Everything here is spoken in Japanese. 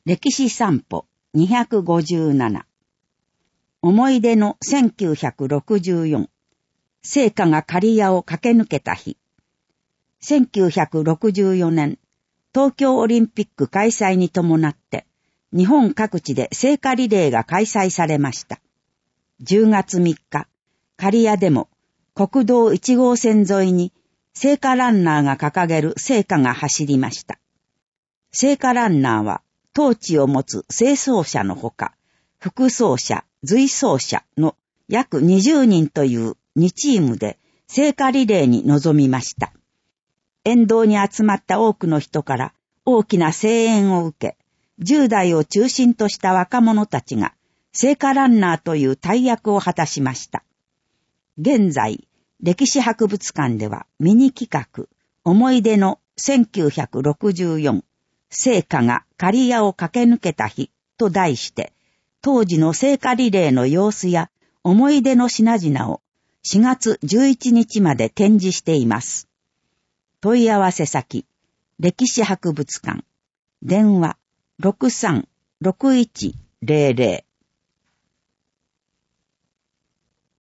歴史散歩257思い出の1964聖火が刈谷を駆け抜けた日。1964年東京オリンピック開催に伴って日本各地で聖火リレーが開催されました。10月3日、刈谷でも国道1号線沿いに聖火ランナーが掲げる聖火が走りました。聖火ランナーはトーチを持つ清掃者のほか、副走者、随走者の約20人という2チームで聖火リレーに臨みました。沿道に集まった多くの人から大きな声援を受け、10代を中心とした若者たちが聖火ランナーという大役を果たしました。現在、歴史博物館ではミニ企画、思い出の1964聖火が刈谷を駆け抜けた日と題して、当時の聖火リレーの様子や思い出の品々を4月11日まで展示しています。問い合わせ先、歴史博物館、電話 63-6100